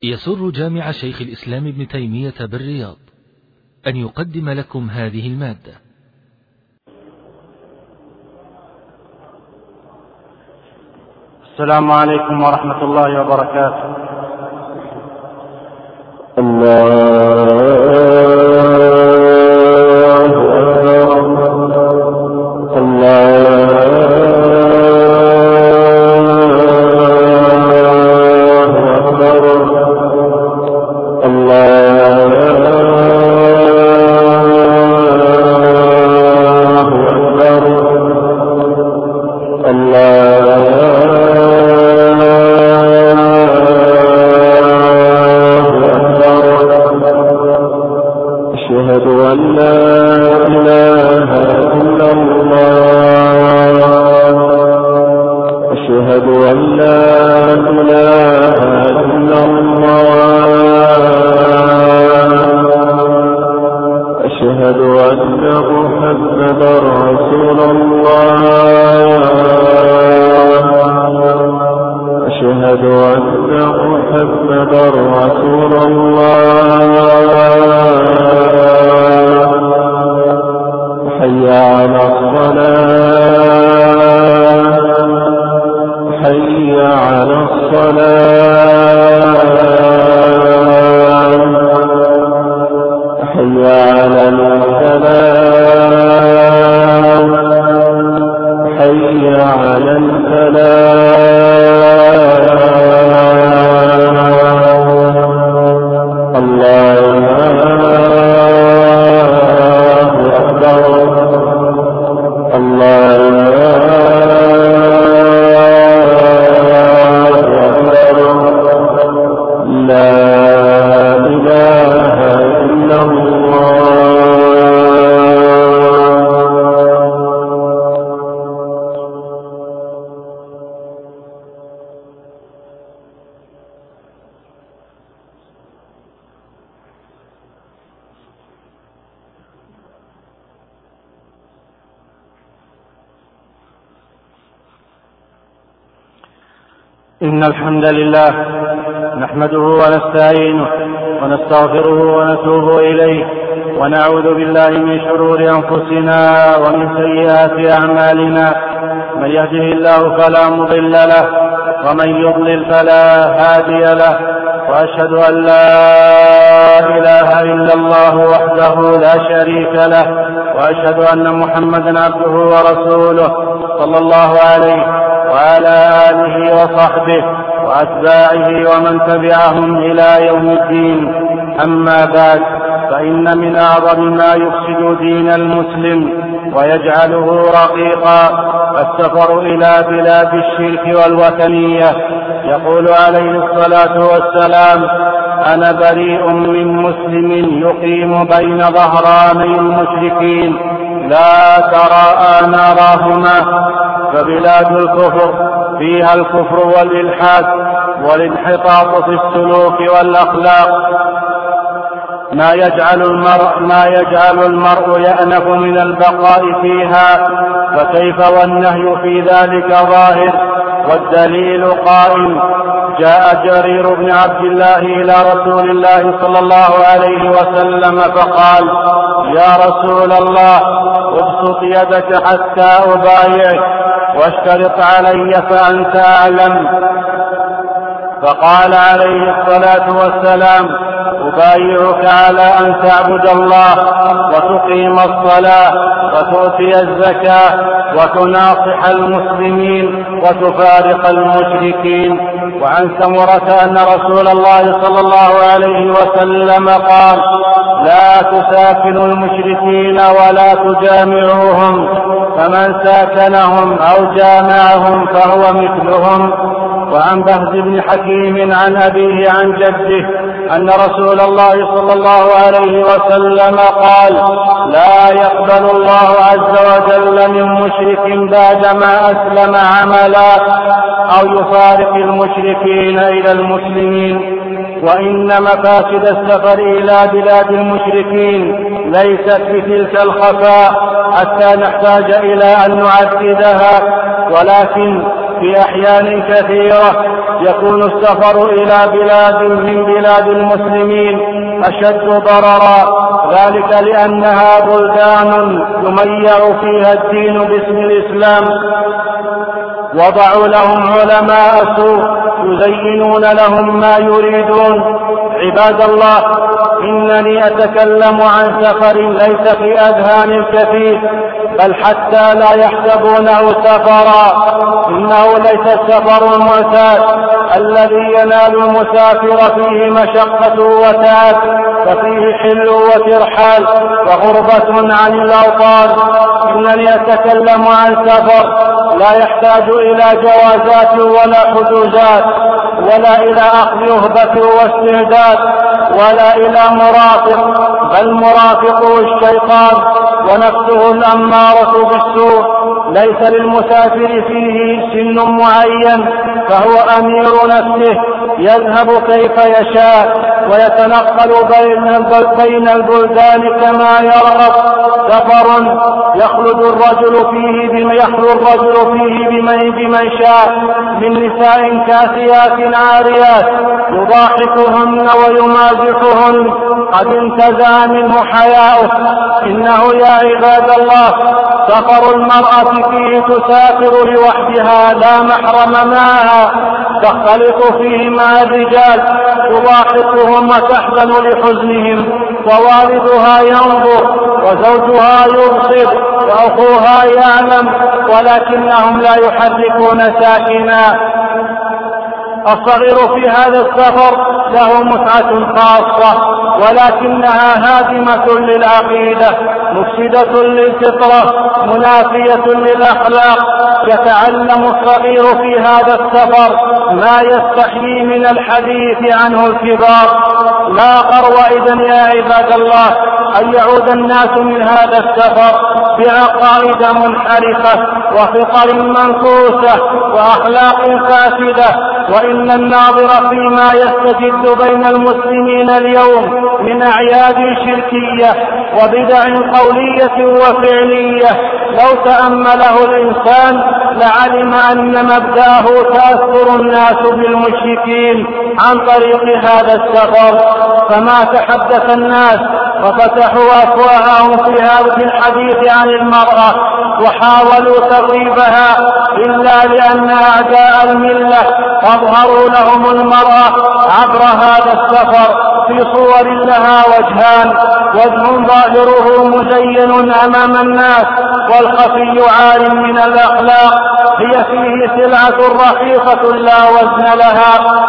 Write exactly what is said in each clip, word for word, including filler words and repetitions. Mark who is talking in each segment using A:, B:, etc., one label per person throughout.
A: يسر جامع شيخ الإسلام ابن تيمية بالرياض أن يقدم لكم هذه المادة.
B: السلام عليكم ورحمة الله وبركاته.
C: الله
B: إن الحمد لله نحمده ونستعينه ونستغفره ونتوب إليه ونعوذ بالله من شرور أنفسنا ومن سيئات أعمالنا. من يهده الله فلا مضل له ومن يضلل فلا هادي له، وأشهد أن لا إله إلا الله وحده لا شريك له، وأشهد أن محمدا عبده ورسوله صلى الله عليه وعلى آله وصحبه وأتباعه ومن تبعهم إلى يوم الدين. أما بعد، فإن من أعظم ما يفسد دين المسلم ويجعله رقيقا السفر إلى بلاد الشرك والوثنية. يقول عليه الصلاة والسلام: أنا بريء من مسلم يقيم بين ظهراني المشركين لا تراءى نارهما. فبلاد الكفر فيها الكفر والإلحاد والانحطاط في السلوك والأخلاق ما يجعل المرء ما يجعل المرء يأنف من البقاء فيها، فكيف والنهي في ذلك ظاهر والدليل قائم. جاء جرير بن عبد الله إلى رسول الله صلى الله عليه وسلم فقال: يا رسول الله، ابسط يدك حتى أبايعك واشترط علي فأنت أعلم. فقال عليه الصلاة والسلام: أبايعك على أن تعبد الله وتقيم الصلاة وتؤتي الزكاة وتناصح المسلمين وتفارق المشركين. وعن سمرة أن رسول الله صلى الله عليه وسلم قال: لا تساكنوا المشركين ولا تجامعوهم، فمن ساكنهم أو جامعهم فهو مثلهم. وعن بهز بن حكيم عن أبيه عن جده أن رسول الله صلى الله عليه وسلم قال: لا يقبل الله عز وجل من مشرك بعدما أسلم عملا أو يفارق المشركين إلى المسلمين. وإن مفاسد السفر إلى بلاد المشركين ليست بتلك الخفاء حتى نحتاج إلى أن نعددها، ولكن في أحيان كثيرة يكون السفر إلى بلاد من بلاد المسلمين أشد ضررا، ذلك لأنها بلدان يميع فيها الدين باسم الإسلام. وضعوا لهم علماء سوء يزينون لهم ما يريدون. عباد الله، إنني أتكلم عن سفر ليس في أذهان الكثير، بل حتى لا يحسبونه سفرا، إنه ليس السفر المعتاد الذي ينال المسافر فيه مشقة وتعب، ففيه حل وترحال وغربة عن الأوطان. إنني أتكلم عن سفر لا يحتاج إلى جوازات ولا حجوزات، ولا إلى أخذ أهبة واستعداد، ولا إلى مرافق، بل مرافقه الشيطان ونفسه الأمارة بالسوء. ليس للمسافر فيه سن معين، فهو أمير نفسه يذهب كيف يشاء ويتنقل بين البلدان كما يرغب. سفر يخلد الرجل فيه بما يخلو الرجل فيه بمن بمن شاء من نساء كاسيات عاريات يضاحكهن ويمازحهن، قد انتزع منه حياؤه. إنه يا عباد الله سفر المرأة فيه تسافر لوحدها لا محرم معها، تختلط فيه مع الرجال تضاحكهم وتحزن لحزنهم، ووالدها ينظر وزوجها يبصر وأخوها يعلم، ولكنهم لا يحركون ساكنا. الصغير في هذا السفر له متعة خاصة، ولكنها هادمة للعقيدة، مفسدة للفطرة، منافية للأخلاق. يتعلم الصغير في هذا السفر ما يستحيي من الحديث عنه الكبار. لا قرو إذن يا عباد الله أن يعود الناس من هذا السفر بعقائد منحرفة وفطر منكوسة وأخلاق فاسدة. وإن الناظر فيما يستجد بين المسلمين اليوم من أعياد شركية وبدع قولية وفعلية لو تأمله الإنسان لعلم أن مبداه تأثر الناس بالمشركين عن طريق هذا السفر. فما تحدث الناس وفتحوا أفواههم في هذا الحديث عن المرأة وحاولوا تغييبها إلا لأن أعداء الملة أظهروا لهم المرأة عبر هذا السفر في صور لها وجهان، وجه ظاهره مزين أمام الناس والخفي عار من الأخلاق، هي فيه سلعة رخيصة لا وزن لها.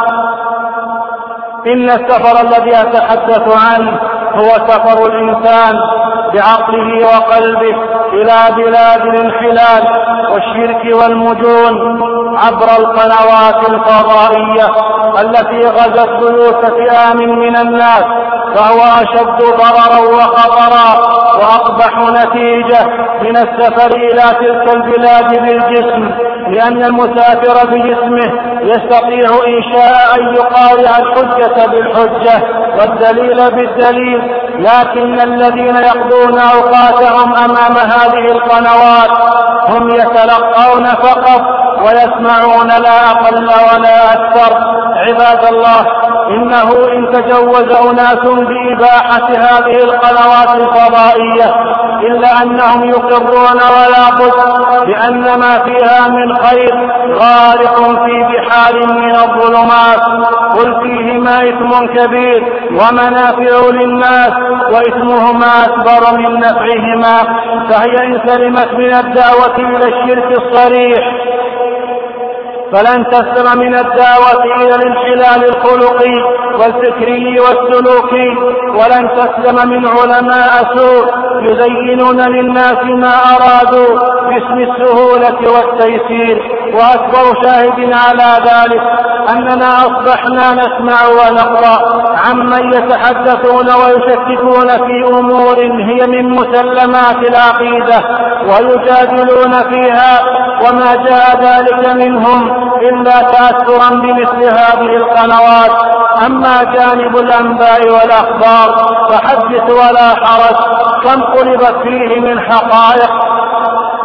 B: إن السفر الذي أتحدث عنه هو سفر الإنسان بعقله وقلبه إلى بلاد الانحلال والشرك والمجون عبر القنوات الفضائية التي غزت بيوت فئام من الناس، فهو أشد ضررا وخطرا وأقبح نتيجة من السفر إلى تلك البلاد بالجسم، لأن المسافر بجسمه يستطيع إن شاء أن يقارع الحجة بالحجة والدليل بالدليل، لكن الذين يقضون أوقاتهم أمام هذه القنوات هم يتلقون فقط ويسمعون لا أقل ولا أكثر. عباد الله، إنه إن تجوز أناس بإباحة هذه القنوات الفضائية إلا أنهم يقرون ولا بد بأن ما فيها من خير غارق في بحار من الظلمات، قل فيهما إثم كبير ومنافع للناس وإثمهما أكبر من نفعهما. فهي إن سلمت من الدعوة إلى الشرك الصريح فلن تسلم من الدعوة إلى الانحلال الخلقي والفكري والسلوكي، ولن تسلم من علماء سوء يزينون للناس ما أرادوا باسم السهولة والتيسير. وأكبر شاهد على ذلك أننا أصبحنا نسمع ونقرأ عمن يتحدثون ويشككون في أمور هي من مسلمات العقيدة ويجادلون فيها، وما جاء ذلك منهم إلا تأثرا بمثل هذه القنوات. أما جانب الأنباء والأخبار فحدث ولا حرج، كم قلبت فيه من حقائق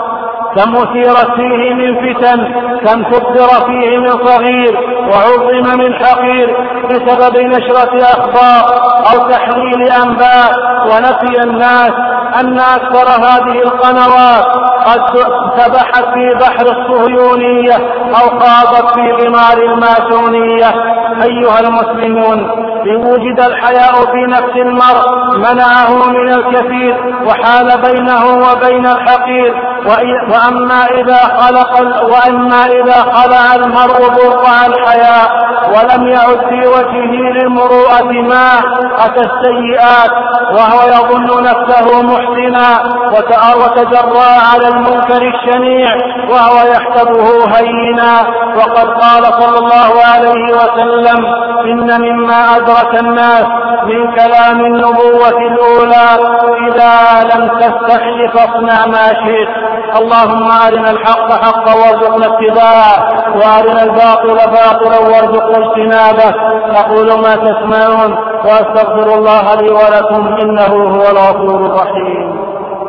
B: كم أثيرت فيه من فتن، كم كبر فيه من صغير وعظم من حقير بسبب نشرة أخبار أو تحليل أنباء. ونسي الناس أن أكثر هذه القنوات قد سبحت في بحر الصهيونية أو خاضت في غمار الماسونية. أيها المسلمون، إن وجد الحياء في نفس المرء منعه من الكثير وحال بينه وبين الحقير. وأما إذا خلق وأما إذا خلع المرء برقع الحياء ولم يعد في وجهه للمروءة ما أتى السيئات وهو يظن نفسه محسنا وتجرى على المنكر الشنيع وهو يحسبه هينا. وقد قال صلى الله عليه وسلم: إن مما أدرك الناس من كلام النبوة الأولى: إذا لم تستحي فاصنع ما شئت. اللهم أرنا الحق حقا وارزقنا اتباعه، وأرنا الباطل باطلا وارزقنا اجتنابه. أقول ما تسمعون وأستغفر الله لي ولكم، إنه هو الغفور الرحيم.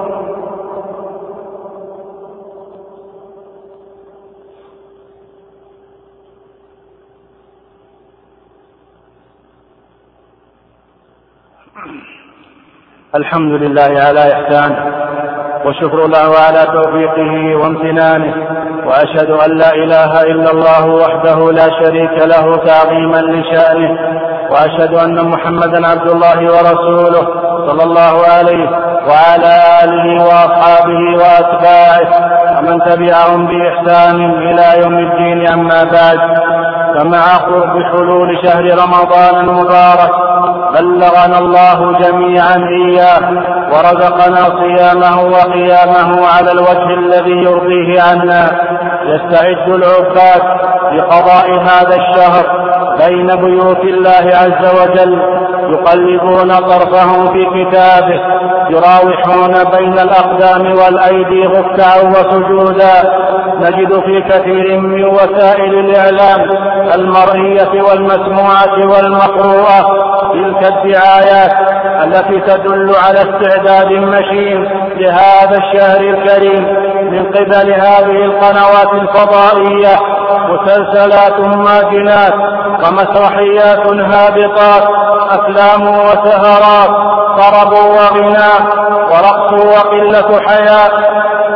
B: الحمد لله على إحسانه، وشكر له على توفيقه وامتنانه، وأشهد أن لا إله إلا الله وحده لا شريك له تعظيما لشأنه، وأشهد أن محمدا عبد الله ورسوله صلى الله عليه وعلى آله وأصحابه وأتباعه ومن تبعهم بإحسان إلى يوم الدين. أما بعد، فمع قرب حلول شهر رمضان المبارك بلغنا الله جميعا إياه ورزقنا صيامه وقيامه على الوجه الذي يرضيه عنا. يستعد العباد لقضاء هذا الشهر بين بيوت الله عز وجل، يقلبون طرفهم في كتابه، يراوحون بين الأقدام والأيدي ركعا وسجودا. نجد في كثير من وسائل الإعلام المرئية والمسموعة والمقروءة تلك الدعايات التي تدل على استعداد مشين لهذا الشهر الكريم من قبل هذه القنوات الفضائية. مسلسلات ماجنات ومسرحيات هابطات، أفلام وسهرات، طرب وغناء، ورقص وقلة حياة.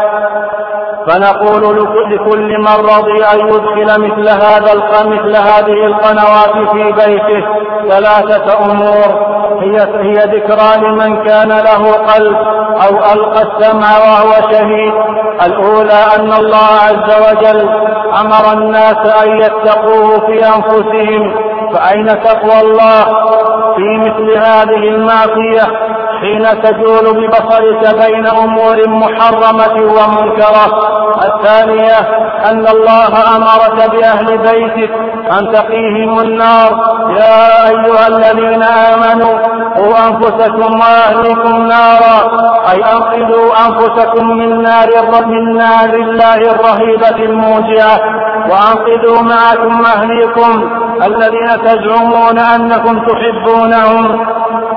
B: فنقول لكل من رضي أن يدخل مثل هذا مثل هذه القنوات في بيته ثلاثة أمور هي هي ذكرى لمن كان له قلب أو ألقى السمع وهو شهيد. الأولى أن الله عز وجل أمر الناس أن يتقوه في أنفسهم، فأين تقوى الله في مثل هذه المعصية حين تجول ببصرك بين أمور محرمة ومنكرة؟ الثانية أن الله أمرك بأهل بيتك أن تقيهم النار. يا أيها الذين آمنوا قوا أنفسكم وأهليكم نارا، أي أنقذوا أنفسكم من نار من نار الله الرهيبة الموجعة، وأنقذوا معكم أهليكم الذين تزعمون أنكم تحبونهم.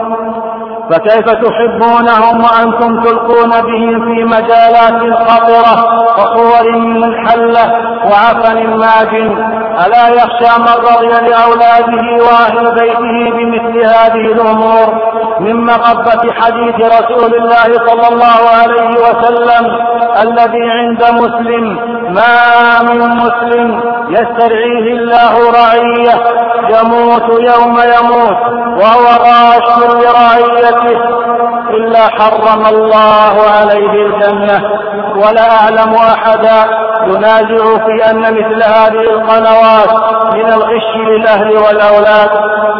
B: فكيف تحبونهم وأنتم تلقون بهم في مجالات خطرة وصور منحلة وعفن ماجن؟ ألا يخشى من رضي لأولاده وأهل بيته بمثل هذه الأمور من مغبة حديث رسول الله صلى الله عليه وسلم الذي عند مسلم: ما من مسلم يسترعيه الله رعية يموت يوم يموت وهو غاش لرعيته إلا حرم الله عليه الجنة. ولا أعلم أحدا ينازع في أن مثل هذه القنوات من الغش للأهل والأولاد.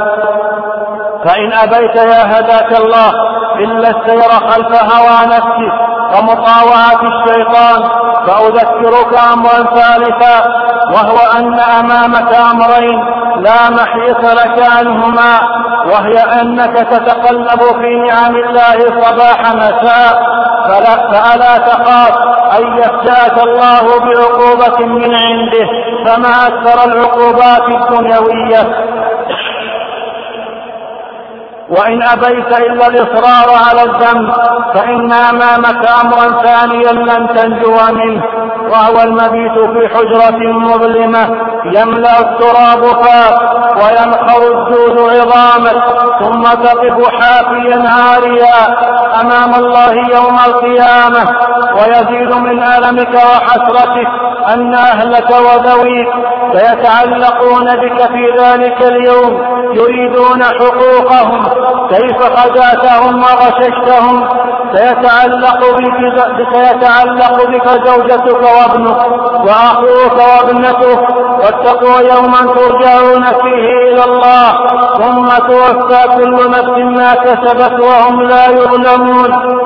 B: فإن أبيت يا هداك الله إلا السير خلف هوى نفسك ومطاوعة الشيطان، فأذكرك أمرا ثالثا، وهو أن أمامك أمرين لا محيص لك عنهما، وهي أنك تتقلب في نعم الله صباح مساء، فلا, فألا تخاف أن يفجأك الله بعقوبة من عنده، فما أكثر العقوبات الدنيوية. وإن أبيت إلا الإصرار على الذنب فإن أمامك أمرا ثانيا لن تنجو منه، وهو المبيت في حجرة مظلمة يملأ التراب فاك وينخر الجود عظامك، ثم تقف حافيا عاريا أمام الله يوم القيامة، ويزيد من ألمك وحسرتك أن أهلك وذويك سيتعلقون بك في ذلك اليوم يريدون حقوقهم، كيف خدعتهم وغششتهم. سيتعلق بك, سيتعلق بك زوجتك وابنك وأخوك وابنتك، واتقوا يوما ترجعون فيه إلى الله ثم توفى كل نفس ما كسبت وهم لا يظلمون.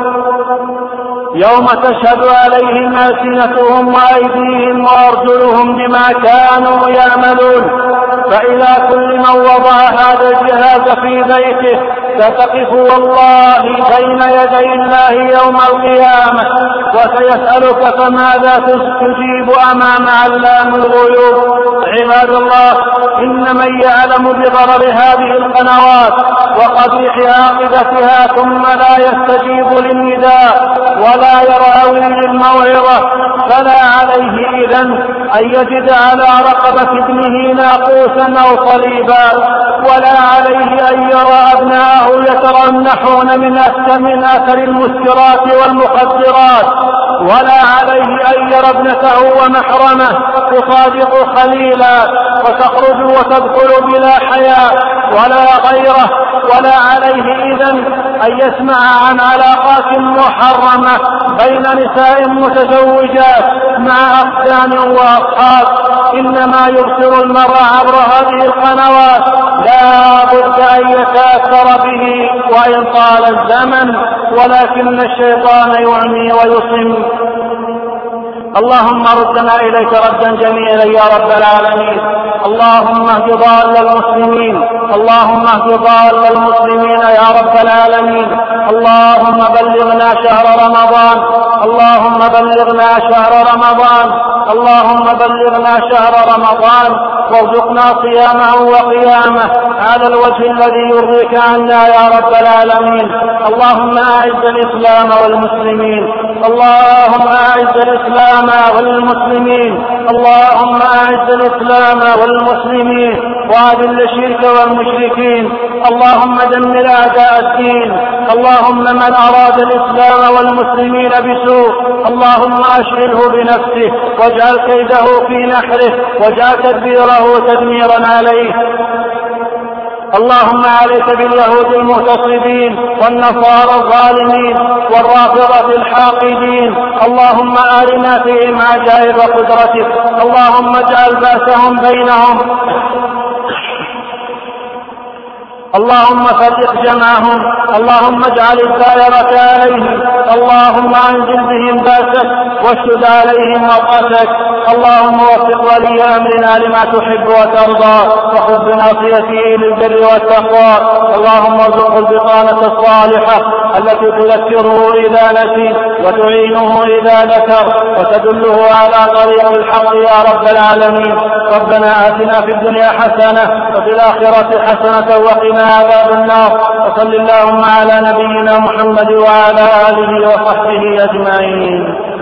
B: يوم تشهد عليهم ألسنتهم وأيديهم وأرجلهم بما كانوا يعملون. فإلى كل من وضع هذا الجهاز في بيته ستقف والله بين يدي الله يوم القيامة وسيسألك فماذا تجيب أمام علام الغيوب. عباد الله، إن من يعلم بضرر هذه القنوات وقبيح عاقبتها ثم لا يستجيب للنداء ولا يرعوي للموعظة فلا عليه إذن أن يجد على رقبة ابنه ناقوسا أو صليبا، ولا عليه أن يرى أبناءه يترنحون من من أثر المسكرات والمخدرات، ولا عليه أن يرى ابنته ومحرمه تصادق خليلا وتخرج وتدخل بلا حياء ولا غيره، ولا عليه إذن أن يسمع عن علاقات محرمة بين نساء متزوجات مع أقدام وأصحاب. إنما يبصر المرء عبر هذه القنوات لا بد أن يتأثر به وإن طال الزمن، ولكن الشيطان يعمي ويصم. اللهم ردنا إليك ردا جميلا يا رب العالمين. اللهم اهد ضال المسلمين، اللهم اهد ضال المسلمين يا رب العالمين. اللهم بلغنا شهر رمضان، اللهم بلغنا شهر رمضان، اللهم بلغنا شهر رمضان وارزقنا صيامه وقيامه على الوجه الذي يرضيك عنا يا رب العالمين. اللهم أعز الإسلام والمسلمين، اللهم أعز الإسلام والمسلمين، اللهم أعز الإسلام والمسلمين وأذل الشرك والمشركين. اللهم دمر أعداء الدين، اللهم من أراد الإسلام والمسلمين بسوء اللهم أشغله بنفسه واجعل كيده في نحره واجعل تدبيره تدميرا عليه. اللهم عليك باليهود المغتصبين والنصارى الظالمين والرافضة الحاقدين، اللهم أرنا فيهم عجائب قدرتك، اللهم اجعل بأسهم بينهم، اللهم فرق جمعهم، اللهم اجعل الدائرة عليهم، اللهم انزل بهم بأسك واشدد عليهم وطأتك. اللهم وفق ولي أمرنا لما تحب وترضى وخذ بناصيته للبر والتقوى. اللهم ارزقه البطانة الصالحة التي تذكره إذا نسي وتعينه إذا ذكر وتدله على طريق الحق يا رب العالمين. ربنا آتنا في الدنيا حسنة وفي الآخرة حسنة وقنا عذاب النار. وصل اللهم على نبينا محمد وعلى آله وصحبه أجمعين.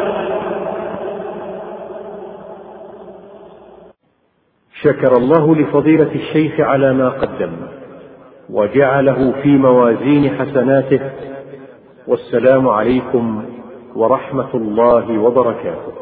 C: شكر الله لفضيلة الشيخ على ما قدم وجعله في موازين حسناته، والسلام عليكم ورحمة الله وبركاته.